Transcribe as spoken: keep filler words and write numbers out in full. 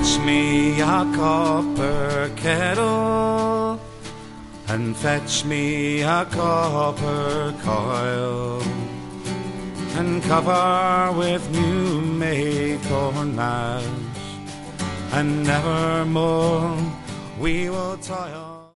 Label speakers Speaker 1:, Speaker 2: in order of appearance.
Speaker 1: fetch me a copper kettle, and fetch me a copper coil, and cover with new made corn mash, and nevermore we will toil.